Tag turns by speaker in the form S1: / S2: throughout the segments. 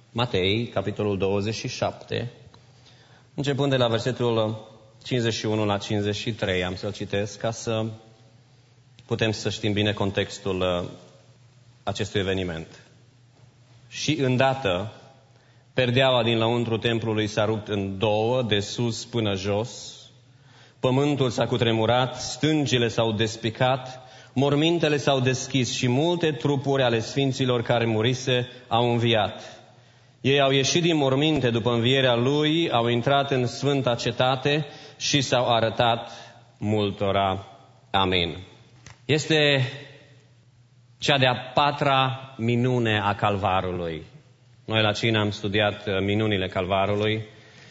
S1: Matei, capitolul 27, începând de la versetul 51 la 53, am să-l citesc ca să putem să știm bine contextul acestui eveniment. Și îndată, perdeaua din lăuntru templului s-a rupt în două, de sus până jos, pământul s-a cutremurat, stâncile s-au despicat, mormintele s-au deschis și multe trupuri ale sfinților care murise au înviat. Ei au ieșit din morminte după învierea lui, au intrat în sfânta cetate și s-au arătat multora. Amin. Este cea de-a patra minune a Calvarului. Noi la cină am studiat minunile Calvarului.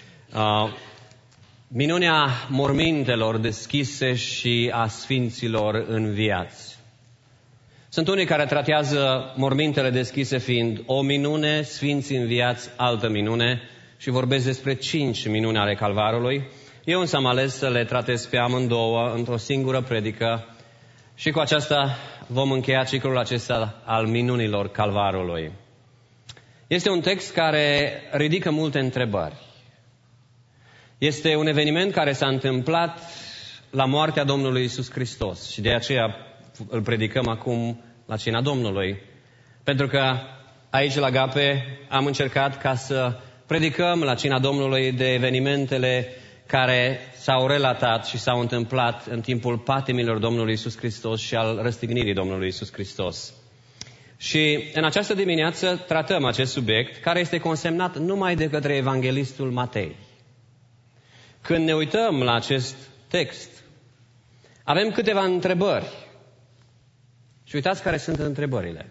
S1: Minunea mormintelor deschise și a sfinților înviați. Sunt unii care tratează mormintele deschise fiind o minune, sfinții înviați altă minune și vorbesc despre 5 minuni ale Calvarului. Eu însă am ales să le tratez pe amândouă într-o singură predică și cu aceasta vom încheia ciclul acesta al minunilor Calvarului. Este un text care ridică multe întrebări. Este un eveniment care s-a întâmplat la moartea Domnului Iisus Hristos și de aceea îl predicăm acum la cina Domnului. Pentru că aici la Agape am încercat ca să predicăm la cina Domnului de evenimentele care s-au relatat și s-au întâmplat în timpul patimilor Domnului Iisus Hristos și al răstignirii Domnului Iisus Hristos. Și în această dimineață tratăm acest subiect care este consemnat numai de către evanghelistul Matei. Când ne uităm la acest text, avem câteva întrebări. Și uitați care sunt întrebările.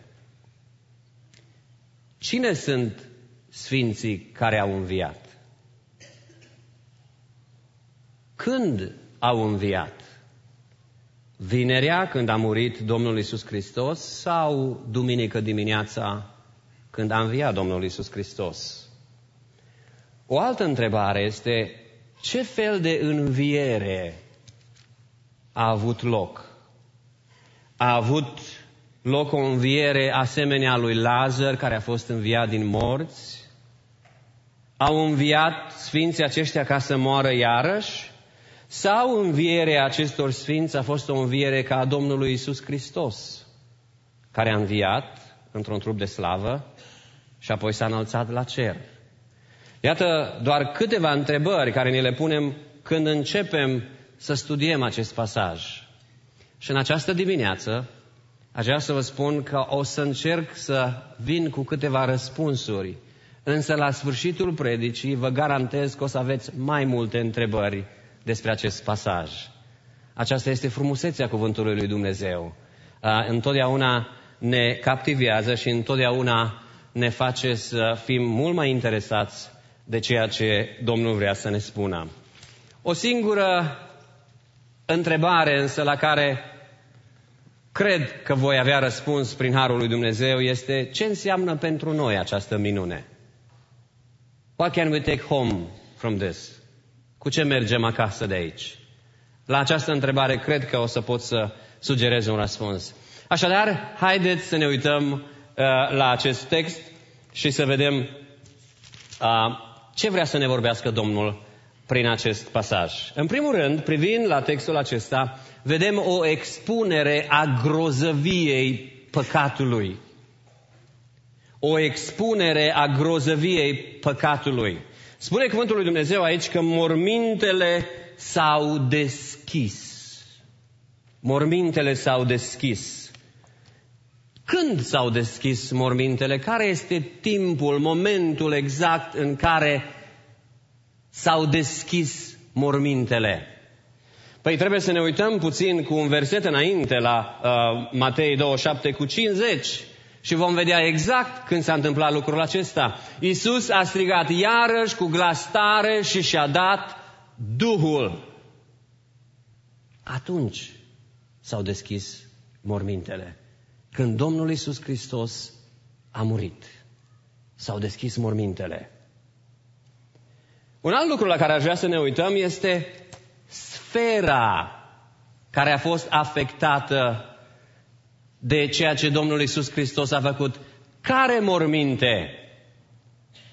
S1: Cine sunt sfinții care au înviat? Când au înviat? Vinerea, când a murit Domnul Iisus Hristos, sau duminică dimineața, când a înviat Domnul Iisus Hristos? O altă întrebare este, ce fel de înviere a avut loc? A avut loc o înviere asemenea lui Lazar, care a fost înviat din morți? Au înviat sfinții aceștia ca să moară iarăși? Sau învierea acestor sfinți a fost o înviere ca a Domnului Iisus Hristos, care a înviat într-un trup de slavă și apoi s-a înălțat la cer? Iată doar câteva întrebări care ne le punem când începem să studiem acest pasaj. Și în această dimineață aș vrea să vă spun că o să încerc să vin cu câteva răspunsuri, însă la sfârșitul predicii vă garantez că o să aveți mai multe întrebări despre acest pasaj. Aceasta este frumusețea cuvântului lui Dumnezeu. Întotdeauna ne captivează și întotdeauna ne face să fim mult mai interesați de ceea ce Domnul vrea să ne spună. O singură întrebare însă la care cred că voi avea răspuns prin harul lui Dumnezeu este: ce înseamnă pentru noi această minune? What can we take home from this? Cu ce mergem acasă de aici? La această întrebare cred că o să pot să sugerez un răspuns. Așadar, haideți să ne uităm la acest text și să vedem ce vrea să ne vorbească Domnul prin acest pasaj. În primul rând, privind la textul acesta, vedem o expunere a grozăviei păcatului. O expunere a grozăviei păcatului. Spune cuvântul lui Dumnezeu aici că mormintele s-au deschis. Mormintele s-au deschis. Când s-au deschis mormintele? Care este timpul, momentul exact în care s-au deschis mormintele? Păi trebuie să ne uităm puțin cu un verset înainte la Matei 27 cu 50 și vom vedea exact când s-a întâmplat lucrul acesta. Iisus a strigat iarăși cu glas tare și și-a dat Duhul. Atunci s-au deschis mormintele. Când Domnul Iisus Hristos a murit, s-au deschis mormintele. Un alt lucru la care aș vrea să ne uităm este sfera care a fost afectată de ceea ce Domnul Iisus Hristos a făcut. Care morminte?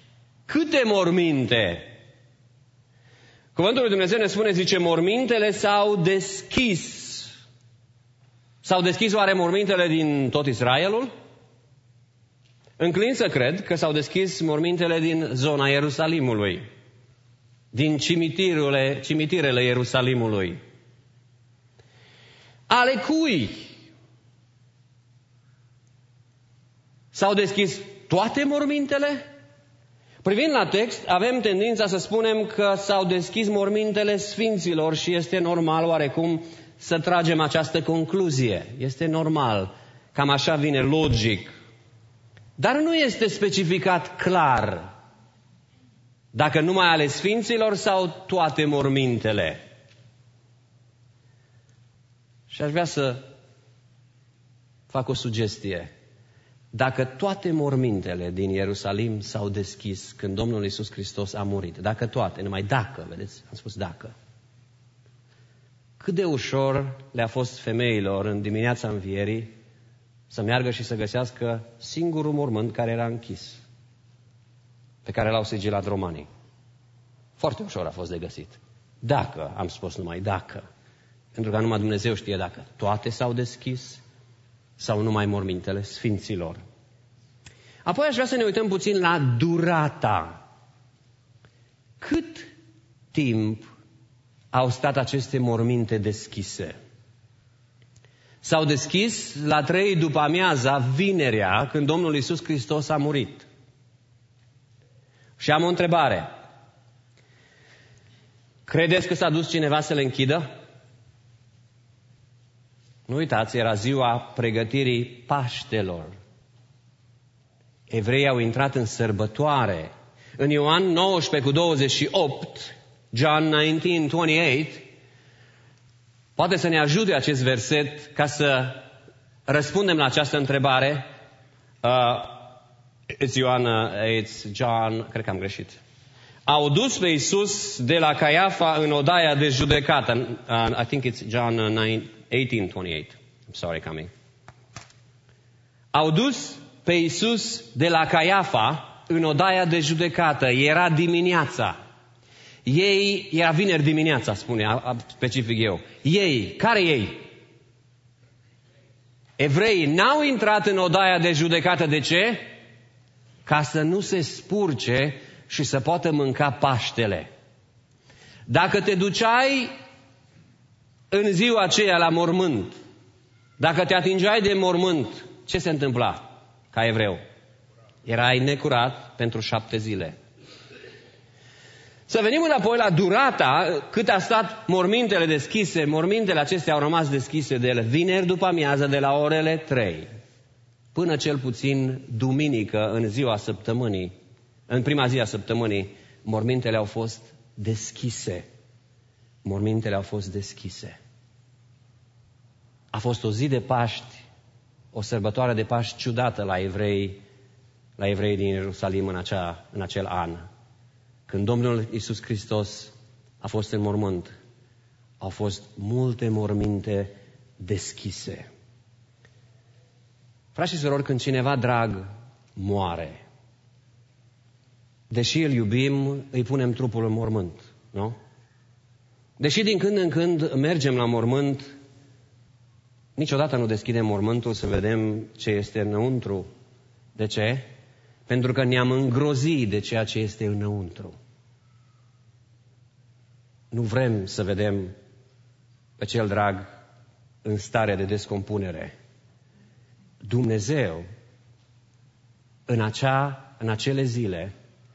S1: câte morminte? Cuvântul lui Dumnezeu ne spune, zice, mormintele s-au deschis. S-au deschis oare mormintele din tot Israelul? Înclin să cred că s-au deschis mormintele din zona Ierusalimului, din cimitirele Ierusalimului. Ale cui? S-au deschis toate mormintele? Privind la text, avem tendința să spunem că s-au deschis mormintele sfinților și este normal oarecum să tragem această concluzie. Este normal, cam așa vine logic. Dar nu este specificat clar dacă numai ale sfinților sau toate mormintele. Și aș vrea să fac o sugestie. Dacă toate mormintele din Ierusalim s-au deschis când Domnul Iisus Hristos a murit, dacă toate, numai dacă, vedeți, am spus dacă, cât de ușor le-a fost femeilor în dimineața învierii să meargă și să găsească singurul mormânt care era închis, pe care l-au sigilat romanii. Foarte ușor a fost de găsit. Dacă, am spus numai dacă, pentru că numai Dumnezeu știe dacă toate s-au deschis sau numai mormintele sfinților. Apoi aș vrea să ne uităm puțin la durata. Cât timp au stat aceste morminte deschise? S-au deschis la 3 după amiaza, vinerea, când Domnul Iisus Hristos a murit. Și am o întrebare. Credeți că s-a dus cineva să le închidă? Nu uitați, era ziua pregătirii Paștelor. Evreii au intrat în sărbătoare. În Ioan 19:28, John 19:28, poate să ne ajute acest verset ca să răspundem la această întrebare. It's Ioan, it's John, cred că am greșit. Au dus pe Iisus de la Caiafa în odaia de judecată. I think it's John 18:28. I'm sorry, coming. Au dus pe Iisus de la Caiafa în odaia de judecată. Era dimineața. Ei, era vineri dimineața, spune, specific eu. Ei, care ei? Evreii n-au intrat în odaia de judecată. De ce? Ca să nu se spurce și să poată mânca Paștele. Dacă te duceai în ziua aceea la mormânt, dacă te atingeai de mormânt, ce se întâmpla ca evreu? Erai necurat pentru 7 zile. Să venim înapoi la durata, cât a stat mormintele deschise. Mormintele acestea au rămas deschise de vineri după amiază, de la orele 3, până cel puțin duminică, în ziua săptămânii. În prima zi a săptămânii, mormintele au fost deschise. Mormintele au fost deschise. A fost o zi de Paști, o sărbătoare de Paști ciudată la evrei din Ierusalim în acel an. Când Domnul Iisus Hristos a fost în mormânt, au fost multe morminte deschise. Frați și surori, când cineva drag moare, deși îl iubim, îi punem trupul în mormânt, nu? Deși din când în când mergem la mormânt, niciodată nu deschidem mormântul să vedem ce este înăuntru. De ce? Pentru că ne-am îngrozit de ceea ce este înăuntru. Nu vrem să vedem pe cel drag în stare de descompunere. Dumnezeu, în acele zile,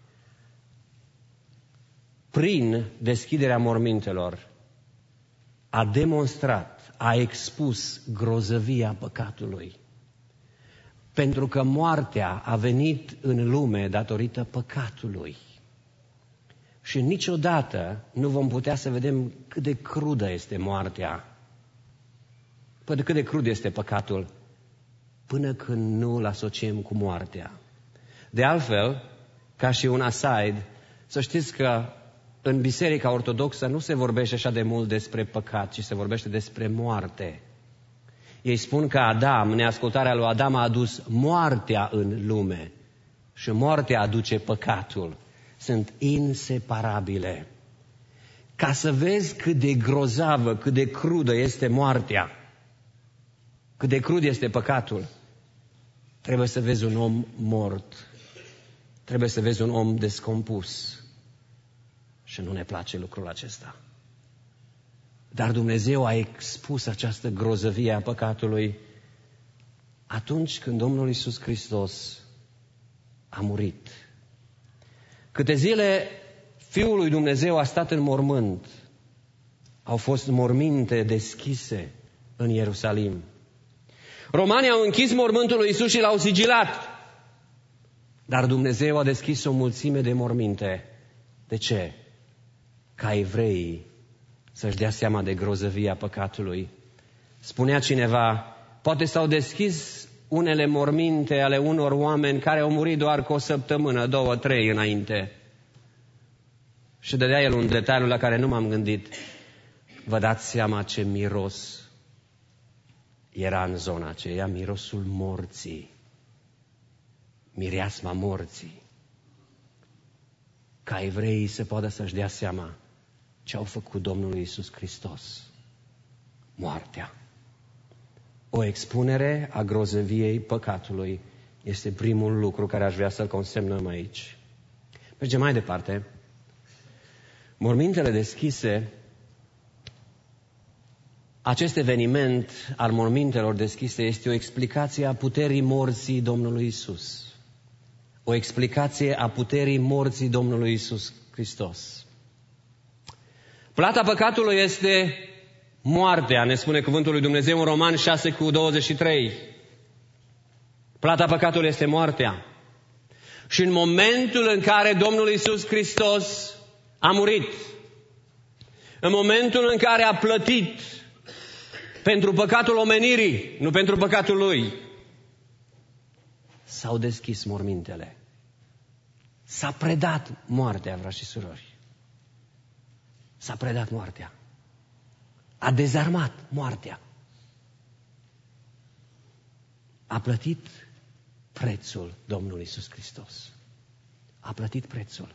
S1: prin deschiderea mormintelor, a demonstrat, a expus grozăvia păcatului. Pentru că moartea a venit în lume datorită păcatului. Și niciodată nu vom putea să vedem cât de crudă este moartea. Cât de crud este păcatul, până când nu îl asociem cu moartea. De altfel, ca și un aside, să știți că în Biserica Ortodoxă nu se vorbește așa de mult despre păcat, ci se vorbește despre moarte. Ei spun că Adam, neascultarea lui Adam, a adus moartea în lume și moartea aduce păcatul. sunt inseparabile. Ca să vezi cât de grozavă, cât de crudă este moartea, cât de crud este păcatul, trebuie să vezi un om mort, trebuie să vezi un om descompus. Și nu ne place lucrul acesta. Dar Dumnezeu a expus această grozăvie a păcatului atunci când Domnul Iisus Hristos a murit. Câte zile Fiul lui Dumnezeu a stat în mormânt, au fost morminte deschise în Ierusalim. Romanii au închis mormântul lui Iisus și l-au sigilat. Dar Dumnezeu a deschis o mulțime de morminte. De ce? Ca evreii să-și dea seama de grozăvia păcatului. Spunea cineva, poate s-au deschis unele morminte ale unor oameni care au murit doar cu o săptămână, 2, 3 înainte. Și dădea el un detaliu la care nu m-am gândit. Vă dați seama ce miros era în zona aceea, mirosul morții, mireasma morții. Ca evreii se poate să-și dea seama ce au făcut Domnul Iisus Hristos. Moartea. O expunere a grozăviei păcatului este primul lucru care aș vrea să-l consemnăm aici. Mergem mai departe. Mormintele deschise, acest eveniment al mormintelor deschise este o explicație a puterii morții Domnului Iisus. O explicație a puterii morții Domnului Iisus Hristos. Plata păcatului este moartea, ne spune cuvântul lui Dumnezeu în Romani 6:23. Plata păcatului este moartea. Și în momentul în care Domnul Iisus Hristos a murit, în momentul în care a plătit pentru păcatul omenirii, nu pentru păcatul Lui, s-au deschis mormintele. S-a predat moartea, frați și surori. S-a predat moartea. A dezarmat moartea. A plătit prețul Domnului Iisus Hristos. A plătit prețul.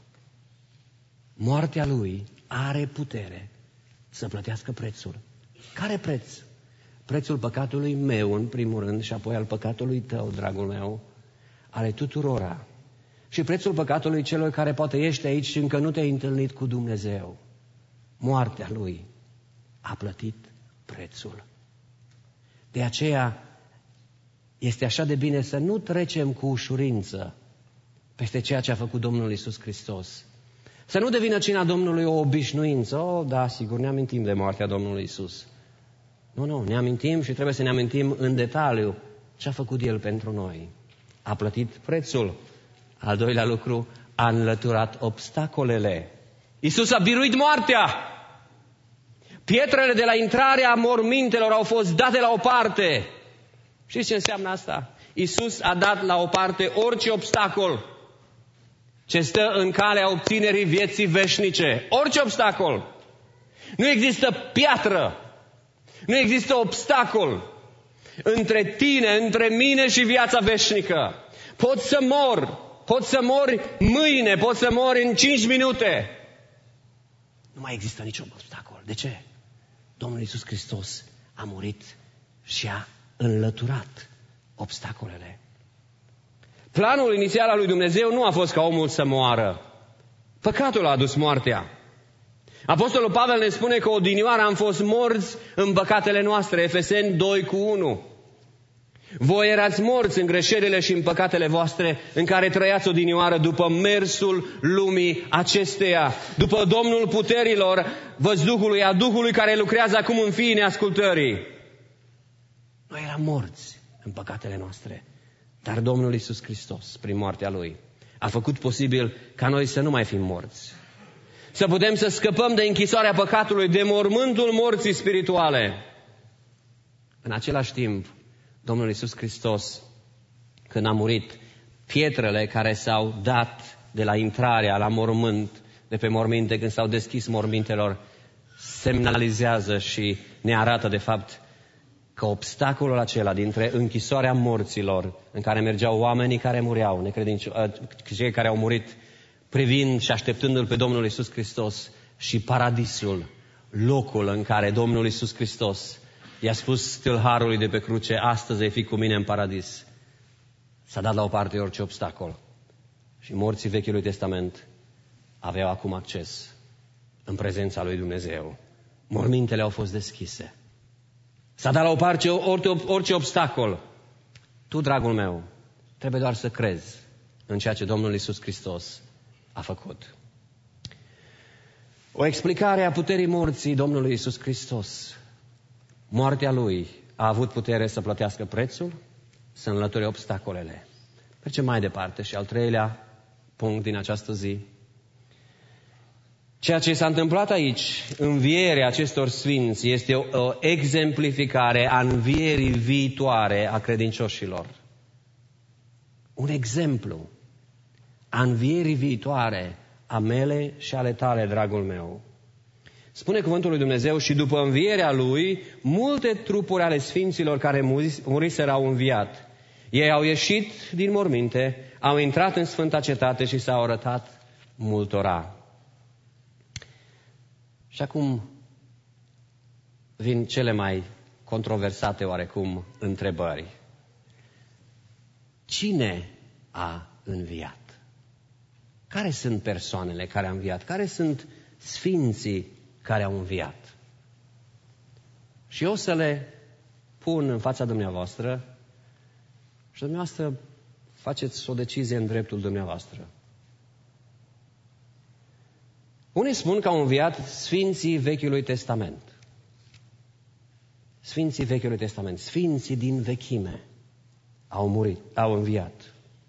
S1: Moartea Lui are putere să plătească prețul. Care preț? Prețul păcatului meu, în primul rând, și apoi al păcatului tău, dragul meu, ale tuturora. Și prețul păcatului celor care poate ești aici și încă nu te-ai întâlnit cu Dumnezeu. Moartea Lui a plătit prețul. De aceea este așa de bine să nu trecem cu ușurință peste ceea ce a făcut Domnul Iisus Hristos. Să nu devină cina Domnului o obișnuință. Oh, da, sigur, ne amintim de moartea Domnului Iisus. Nu, ne amintim și trebuie să ne amintim în detaliu ce a făcut El pentru noi. A plătit prețul. Al doilea lucru, a înlăturat obstacolele. Iisus a biruit moartea. Pietrele de la intrarea mormintelor au fost date la o parte. Știți ce înseamnă asta? Iisus a dat la o parte orice obstacol ce stă în calea obținerii vieții veșnice. Orice obstacol. Nu există piatră. Nu există obstacol între tine, între mine și viața veșnică. Poți să mori mâine, poți să mori în 5 minute. Nu mai există niciun obstacol. De ce? Domnul Iisus Hristos a murit și a înlăturat obstacolele. Planul inițial al lui Dumnezeu nu a fost ca omul să moară. Păcatul a adus moartea. Apostolul Pavel ne spune că odinioară am fost morți în păcatele noastre. Efeseni 2:1. Voi erați morți în greșelile și în păcatele voastre în care trăiați odinioară după mersul lumii acesteia, după domnul puterilor, văzduhului, a Duhului care lucrează acum în fiii neascultării. Noi eram morți în păcatele noastre, dar Domnul Iisus Hristos, prin moartea Lui, a făcut posibil ca noi să nu mai fim morți. Să putem să scăpăm de închisoarea păcatului, de mormântul morții spirituale. În același timp, Domnul Iisus Hristos, când a murit, pietrele care s-au dat de la intrarea la mormânt, de pe morminte, când s-au deschis mormintelor, semnalizează și ne arată de fapt că obstacolul acela dintre închisoarea morților, în care mergeau oamenii care mureau, cei care au murit privind și așteptându-L pe Domnul Iisus Hristos și paradisul, locul în care Domnul Iisus Hristos i-a spus tâlharului de pe cruce, astăzi ai fi cu mine în paradis. S-a dat la o parte orice obstacol. Și morții Vechiului Testament aveau acum acces în prezența lui Dumnezeu. Mormintele au fost deschise. S-a dat la o parte orice obstacol. Tu, dragul meu, trebuie doar să crezi în ceea ce Domnul Iisus Hristos a făcut. O explicare a puterii morții Domnului Iisus Hristos. Moartea Lui a avut putere să plătească prețul, să înlăture obstacolele. Mergem mai departe și al treilea punct din această zi. Ceea ce s-a întâmplat aici, învierea acestor sfinți, este o exemplificare a învierii viitoare a credincioșilor. Un exemplu a învierii viitoare a mele și ale tale, dragul meu. Spune cuvântul lui Dumnezeu, și după învierea Lui, multe trupuri ale sfinților care muriseră au înviat. Ei au ieșit din morminte, au intrat în Sfânta Cetate și s-au arătat multora. Și acum vin cele mai controversate oarecum întrebări. Cine a înviat? Care sunt persoanele care au înviat? Care sunt sfinții care au înviat? Și eu să le pun în fața dumneavoastră și dumneavoastră faceți o decizie în dreptul dumneavoastră. Unii spun că au înviat sfinții Vechiului Testament. Sfinții Vechiului Testament, sfinții din vechime au murit, au înviat.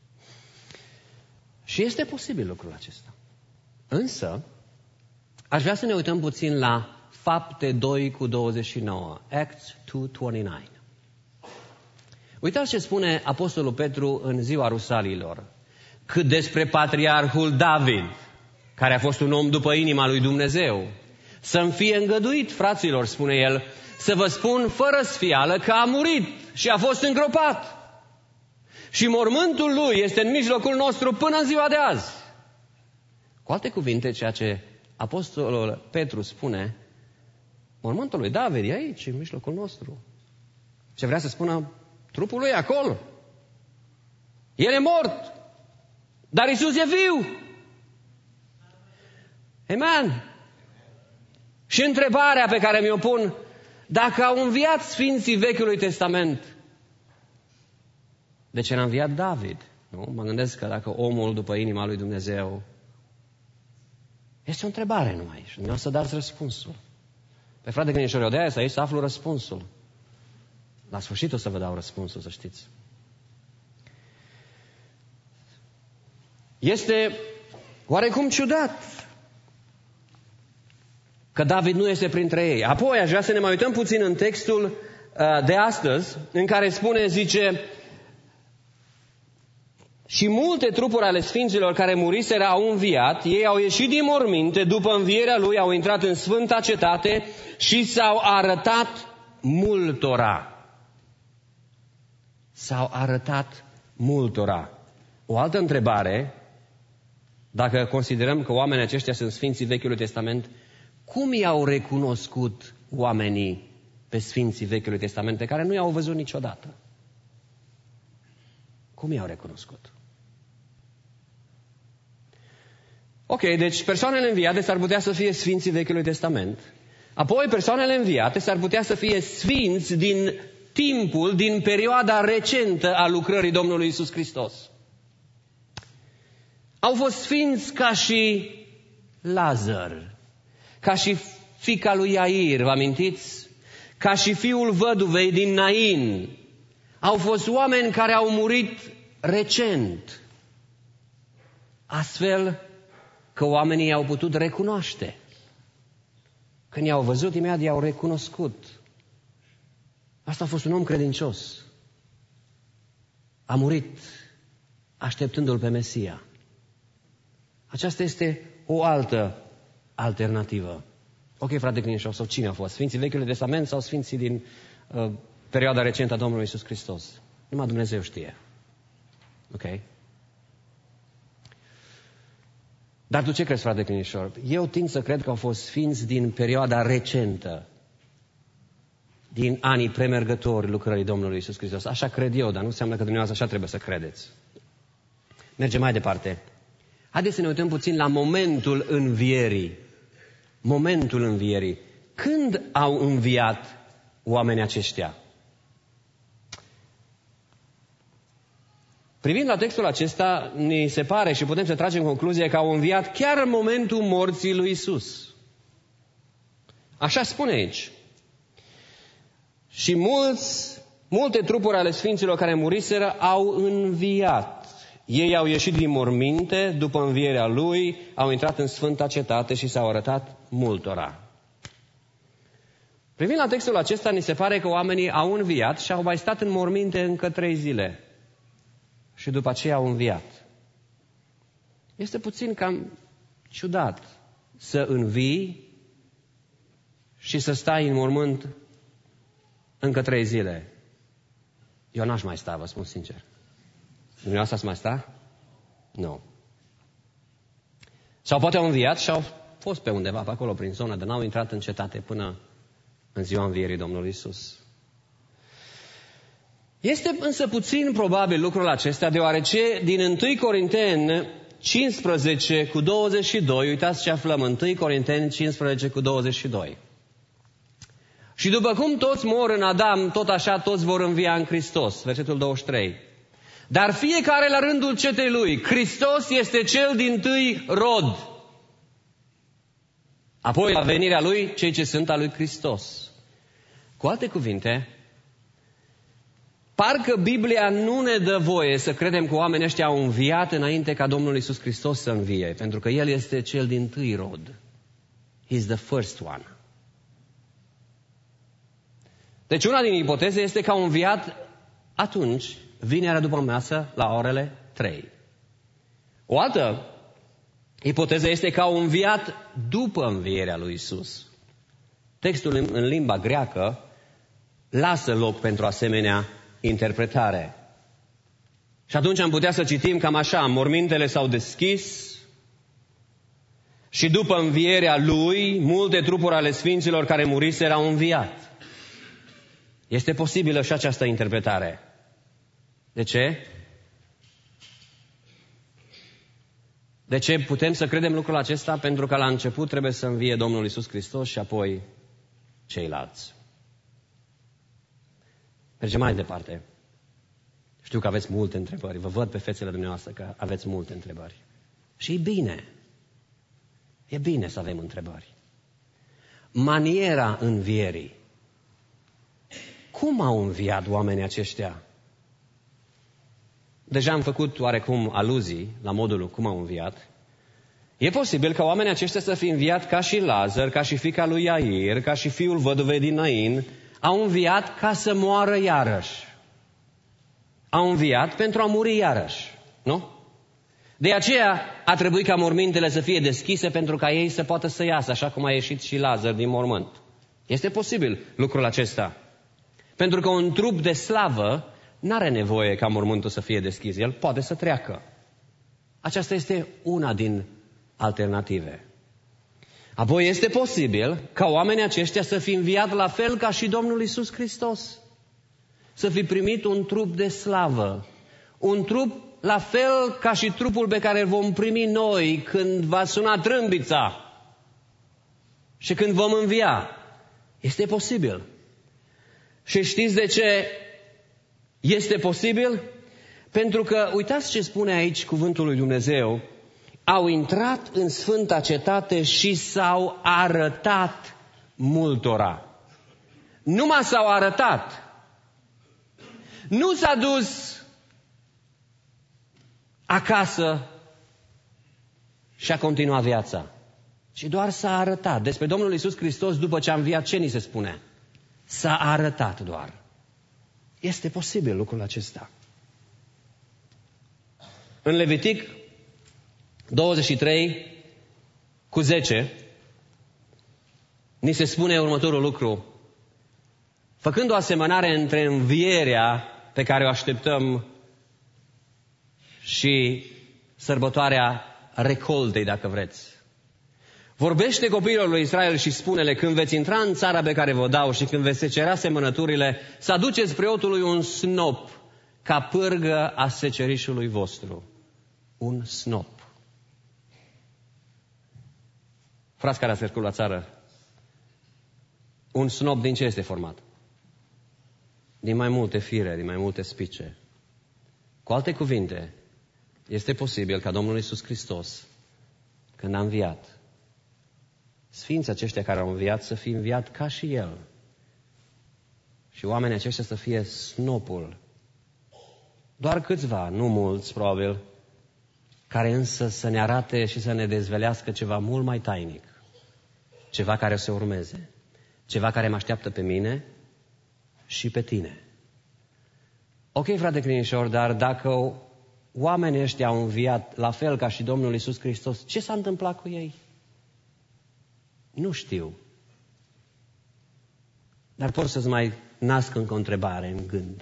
S1: Și este posibil lucrul acesta. Însă, aș vrea să ne uităm puțin la Fapte 2:29, Acts 2:29. Uitați ce spune Apostolul Petru în ziua Rusalilor. Cât despre patriarhul David, care a fost un om după inima lui Dumnezeu, să-mi fie îngăduit, fraților, spune el, să vă spun fără sfială că a murit și a fost îngropat. Și mormântul lui este în mijlocul nostru până în ziua de azi. Cu alte cuvinte, ceea ce Apostolul Petru spune, mormântul lui David e aici, în mijlocul nostru. Ce vrea să spună, trupul lui e acolo. El e mort, dar Iisus e viu. Amen. Și întrebarea pe care mi-o pun, dacă au înviat sfinții Vechiului Testament, de ce n-a înviat David? Nu? Mă gândesc că dacă omul după inima lui Dumnezeu, este o întrebare numai și nu o să dați răspunsul. Pe frate credincioși, eu de aia să aici să aflu răspunsul. La sfârșit o să vă dau răspunsul, să știți. Este oarecum ciudat că David nu este printre ei. Apoi aș vrea să ne mai uităm puțin în textul de astăzi, în care spune, zice, și multe trupuri ale sfinților care muriseră au înviat, ei au ieșit din morminte, după învierea lui au intrat în Sfânta Cetate și s-au arătat multora. S-au arătat multora. O altă întrebare, dacă considerăm că oamenii aceștia sunt sfinții Vechiului Testament, cum i-au recunoscut oamenii pe sfinții Vechiului Testament pe care nu i-au văzut niciodată? Cum i-au recunoscut? Ok, deci persoanele înviate s-ar putea să fie sfinții Vechiului Testament. Apoi persoanele înviate s-ar putea să fie sfinți din timpul, din perioada recentă a lucrării Domnului Iisus Hristos. Au fost sfinți ca și Lazar, ca și fiica lui Iair, vă amintiți? Ca și fiul văduvei din Nain. Au fost oameni care au murit recent, astfel că oamenii i-au putut recunoaște. Când i-au văzut, imediat i-au recunoscut. Asta a fost un om credincios. A murit așteptându-L pe Mesia. Aceasta este o altă alternativă. Ok, frate credincios, sau cine a fost? Sfinții Vechiului Testament sau sfinții din perioada recentă a Domnului Iisus Hristos? Numai Dumnezeu știe. Ok? Dar tu ce crezi, frate Clinișor? Eu tind să cred că au fost sfinți din perioada recentă, din anii premergători lucrării Domnului Iisus Hristos. Așa cred eu, dar nu înseamnă că dumneavoastră așa trebuie să credeți. Mergem mai departe. Haideți să ne uităm puțin la momentul învierii. Momentul învierii. Când au înviat oamenii aceștia? Privind la textul acesta, ni se pare și putem să tragem concluzie că au înviat chiar în momentul morții lui Iisus. Așa spune aici. Și multe trupuri ale sfinților care muriseră au înviat. Ei au ieșit din morminte după învierea lui, au intrat în sfânta cetate și s-au arătat multora. Privind la textul acesta, ni se pare că oamenii au înviat și au mai stat în morminte încă 3 zile. Și după aceea au înviat. Este puțin cam ciudat să învii și să stai în mormânt încă 3 zile. Eu n-aș mai sta, vă spun sincer. Dumneavoastră ați mai sta? Nu. Sau poate au înviat și au fost pe undeva, pe acolo, prin zonă, dar n-au intrat în cetate până în ziua învierii Domnului Iisus. Este însă puțin probabil lucrul acesta, deoarece din 1 Corinteni 15 cu 22, uitați ce aflăm, 1 Corinteni 15 cu 22. Și după cum toți mor în Adam, tot așa toți vor învia în Hristos. Versetul 23. Dar fiecare la rândul cetei lui. Hristos este cel dintâi rod. Apoi, la venirea lui, cei ce sunt al lui Hristos. Cu alte cuvinte, parcă Biblia nu ne dă voie să credem că oamenii ăștia au înviat înainte ca Domnul Iisus Hristos să învie, pentru că El este cel dintâi rod. He's the first one. Deci una din ipoteze este că au înviat atunci, vinerea după masă, la orele 3. O altă ipoteză este că au înviat după învierea lui Iisus. Textul în limba greacă lasă loc pentru asemenea interpretare. Și atunci am putea să citim cam așa: mormintele s-au deschis și după învierea lui, multe trupuri ale sfinților care muriseră au înviat. Este posibilă și această interpretare. De ce? De ce putem să credem lucrul acesta? Pentru că la început trebuie să învie Domnul Iisus Hristos și apoi ceilalți. Mergem mai departe. Știu că aveți multe întrebări. Vă văd pe fețele dumneavoastră că aveți multe întrebări. Și e bine. E bine să avem întrebări. Maniera învierii. Cum au înviat oamenii aceștia? Deja am făcut oarecum aluzii la modul cum au înviat. E posibil ca oamenii aceștia să fi înviat ca și Lazar, ca și fiica lui Iair, ca și fiul văduvei din Nain. Au înviat ca să moară iarăși. Au înviat pentru a muri iarăși. Nu? De aceea a trebuit ca mormintele să fie deschise pentru ca ei să poată să iasă, așa cum a ieșit și Lazar din mormânt. Este posibil lucrul acesta. Pentru că un trup de slavă n-are nevoie ca mormântul să fie deschis. El poate să treacă. Aceasta este una din alternative. Apoi este posibil ca oamenii aceștia să fi înviat la fel ca și Domnul Iisus Hristos. Să fi primit un trup de slavă. Un trup la fel ca și trupul pe care îl vom primi noi când va suna trâmbița și când vom învia. Este posibil. Și știți de ce este posibil? Pentru că, uitați ce spune aici cuvântul lui Dumnezeu, au intrat în sfânta cetate și s-au arătat multora. Numai s-au arătat. Nu s-a dus acasă și a continuat viața, ci doar s-a arătat. Despre Domnul Iisus Hristos, după ce a înviat, ce ni se spune? S-a arătat doar. Este posibil lucrul acesta. În Levitic 23 cu 10 ni se spune următorul lucru. Făcând o asemănare între învierea pe care o așteptăm și sărbătoarea recoltei, dacă vreți. Vorbește copiilor lui Israel și spune-le: când veți intra în țara pe care vă dau și când veți secera semănăturile, să aduceți preotului un snop ca pârgă a secerișului vostru. Un snop. Frați care ați trecut la țară, un snop din ce este format? Din mai multe fire, din mai multe spice. Cu alte cuvinte, este posibil ca Domnul Iisus Hristos, când a înviat, sfinții aceștia care au înviat să fie înviat ca și El. Și oamenii aceștia să fie snopul. Doar câțiva, nu mulți, probabil, care însă să ne arate și să ne dezvelească ceva mult mai tainic. Ceva care o să urmeze. Ceva care mă așteaptă pe mine și pe tine. Ok, frate crinișor, dar dacă oamenii ăștia au înviat la fel ca și Domnul Iisus Hristos, ce s-a întâmplat cu ei? Nu știu. Dar pot să-ți mai nasc încă o întrebare în gând.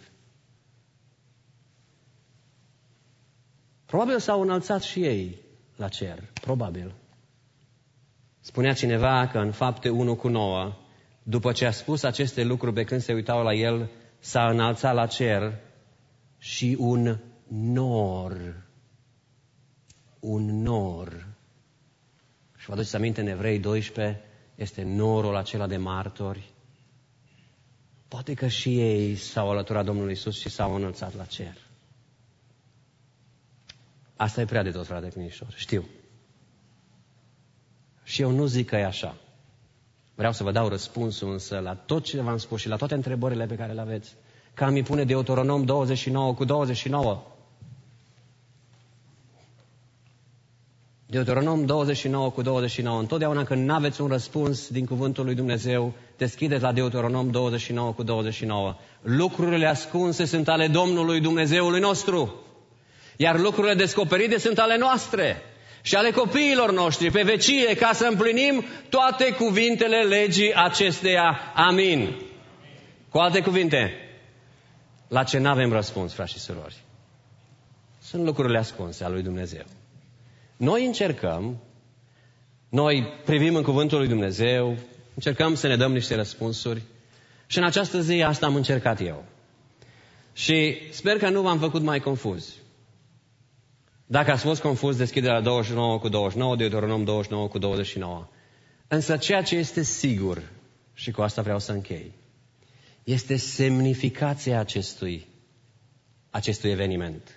S1: Probabil s-au înălțat și ei la cer. Probabil. Spunea cineva că în Fapte 1:9, după ce a spus aceste lucruri, pe când se uitau la el, s-a înălțat la cer și un nor. Un nor. Și vă aduceți aminte, în Evrei 12 este norul acela de martori. Poate că și ei s-au alăturat Domnului Iisus și s-au înălțat la cer. Asta e prea de tot, frate crinișor, știu. Și eu nu zic că e așa. Vreau să vă dau răspunsul însă la tot ce v-am spus și la toate întrebările pe care le aveți. Ca mi pune Deuteronom 29:29. Deuteronom 29:29. Întotdeauna când n-aveți un răspuns din cuvântul lui Dumnezeu, deschideți la Deuteronom 29:29. Lucrurile ascunse sunt ale Domnului Dumnezeului nostru, iar lucrurile descoperite sunt ale noastre și ale copiilor noștri pe vecie, ca să împlinim toate cuvintele legii acesteia. Amin. Cu alte cuvinte, la ce n-avem răspuns, frați și surori, sunt lucrurile ascunse ale lui Dumnezeu. Noi încercăm, noi privim în cuvântul lui Dumnezeu, încercăm să ne dăm niște răspunsuri și în această zi asta am încercat eu. Și sper că nu v-am făcut mai confuzi. Dacă ați fost confuz, deschide la 29:29, Deuteronom 29:29. Însă ceea ce este sigur, și cu asta vreau să închei, este semnificația acestui eveniment.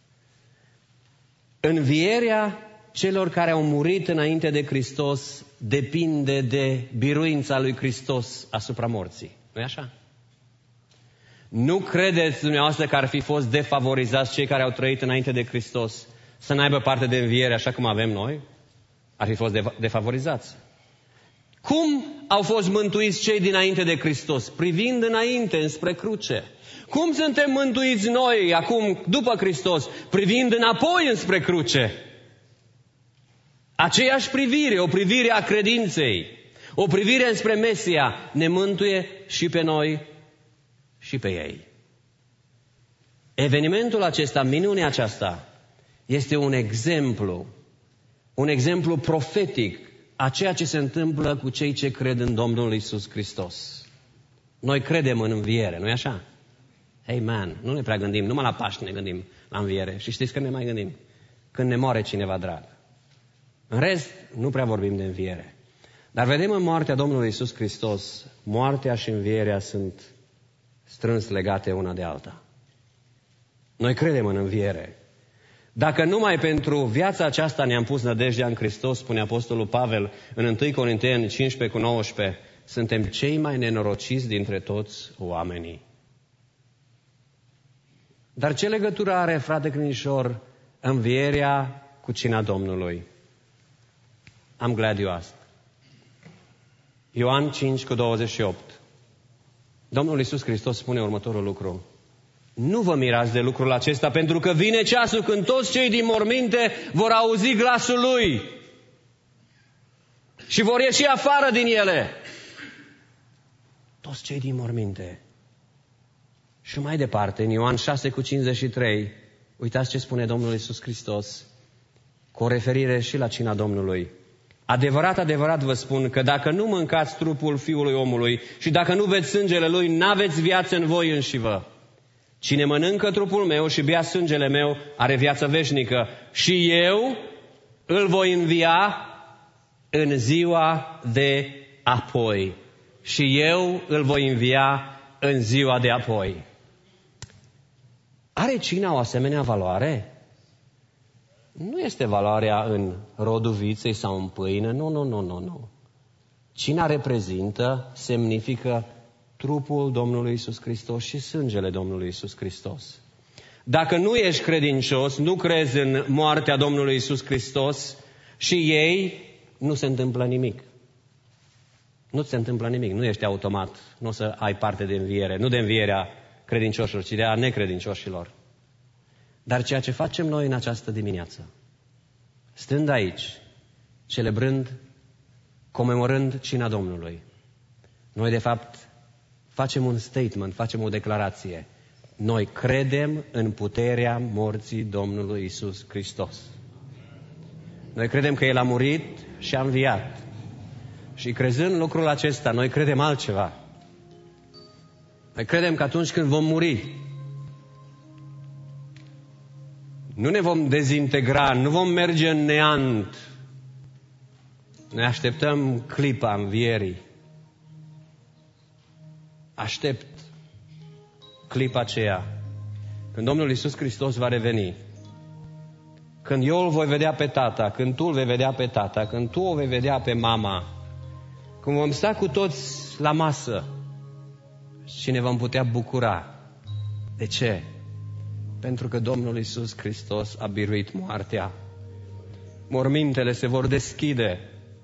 S1: Învierea celor care au murit înainte de Hristos depinde de biruința lui Hristos asupra morții. Nu-i așa? Nu credeți dumneavoastră că ar fi fost defavorizați cei care au trăit înainte de Hristos să n-aibă parte de înviere așa cum avem noi? Ar fi fost defavorizați. Cum au fost mântuiți cei dinainte de Hristos? Privind înainte, înspre cruce. Cum suntem mântuiți noi acum, după Hristos? Privind înapoi înspre cruce. Aceeași privire, o privire a credinței, o privire înspre Mesia, ne mântuie și pe noi și pe ei. Evenimentul acesta, minunea aceasta, este un exemplu profetic a ceea ce se întâmplă cu cei ce cred în Domnul Iisus Hristos. Noi credem în înviere, nu-i așa? Amen. Nu ne prea gândim, numai la Paști ne gândim la înviere. Și știți că ne mai gândim? Când ne moare cineva drag. În rest, nu prea vorbim de înviere. Dar vedem în moartea Domnului Iisus Hristos, moartea și învierea sunt strâns legate una de alta. Noi credem în înviere. Dacă numai pentru viața aceasta ne-am pus nădejdea în Hristos, spune Apostolul Pavel în 1 Corinteni 15:19, suntem cei mai nenorociți dintre toți oamenii. Dar ce legătură are, frate crinișor, învierea cu cina Domnului? I'm glad you asked. Ioan 5:28. Domnul Iisus Hristos spune următorul lucru. Nu vă mirați de lucrul acesta, pentru că vine ceasul când toți cei din morminte vor auzi glasul Lui și vor ieși afară din ele. Toți cei din morminte. Și mai departe, în Ioan 6:53, uitați ce spune Domnul Iisus Hristos. cu o referire și la cina Domnului. Adevărat, adevărat vă spun că dacă nu mâncați trupul Fiului Omului și dacă nu beți sângele Lui, n-aveți viață în voi înșivă. Cine mănâncă trupul meu și bea sângele meu are viață veșnică și eu îl voi învia în ziua de apoi. Și eu îl voi învia în ziua de apoi. Are cina o asemenea valoare? Nu este valoarea în rodul viței sau în pâine, nu. Cina reprezintă, semnifică trupul Domnului Iisus Hristos și sângele Domnului Iisus Hristos. Dacă nu ești credincios, nu crezi în moartea Domnului Iisus Hristos și ei, nu se întâmplă nimic. Nu se întâmplă nimic, nu ești automat, nu o să ai parte de înviere, nu de învierea credincioșilor, ci de a necredincioșilor. Dar ceea ce facem noi în această dimineață, stând aici, celebrând, comemorând cina Domnului, noi de fapt facem un statement, facem o declarație. Noi credem în puterea morții Domnului Iisus Hristos. Noi credem că El a murit și a înviat. Și crezând lucrul acesta, noi credem altceva. Noi credem că atunci când vom muri, nu ne vom dezintegra, nu vom merge în neant. Noi așteptăm clipa învierii. Aștept clipa aceea când Domnul Iisus Hristos va reveni. Când eu îl voi vedea pe tata, când tu îl vei vedea pe tata, când tu o vei vedea pe mama, când vom sta cu toți la masă și ne vom putea bucura. De ce? Pentru că Domnul Iisus Hristos a biruit moartea. Mormintele se vor deschide.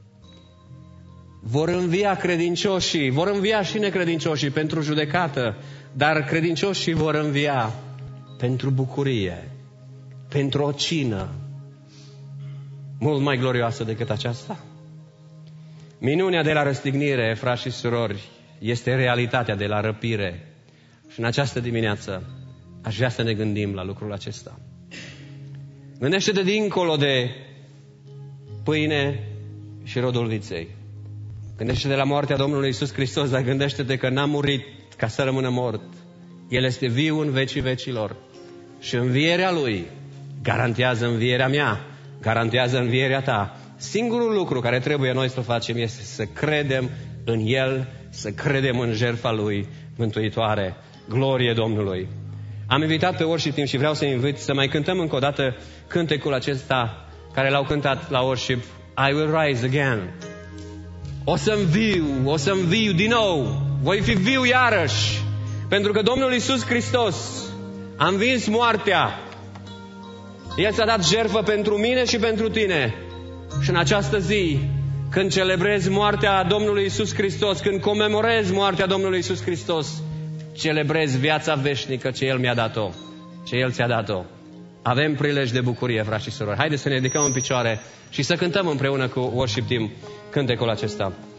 S1: Vor învia credincioșii, vor învia și necredincioșii pentru judecată, dar credincioșii vor învia pentru bucurie, pentru o cină mult mai glorioasă decât aceasta. Minunea de la răstignire, frați și surori, este realitatea de la răpire. Și în această dimineață aș vrea să ne gândim la lucrul acesta. Gândește-te dincolo de pâine și rodul viței. Gândește-te la moartea Domnului Iisus Hristos, dar gândește-te că n-a murit ca să rămână mort. El este viu în vecii vecilor. Și învierea Lui garantează învierea mea, garantează învierea ta. Singurul lucru care trebuie noi să facem este să credem în El, să credem în jertfa Lui mântuitoare. Glorie Domnului! Am invitat pe worship team și vreau să invit să mai cântăm încă o dată cântecul acesta care l-au cântat la worship. I will rise again. O să înviu din nou. Voi fi viu iarăși. Pentru că Domnul Iisus Hristos a învins moartea. El s-a dat jertfă pentru mine și pentru tine. Și în această zi, când celebrezi moartea Domnului Iisus Hristos, când comemorezi moartea Domnului Iisus Hristos, celebrezi viața veșnică ce El mi-a dat-o, ce El ți-a dat-o. Avem prilej de bucurie, frați și surori. Haideți să ne ridicăm în picioare și să cântăm împreună cu worship team cântecul acesta.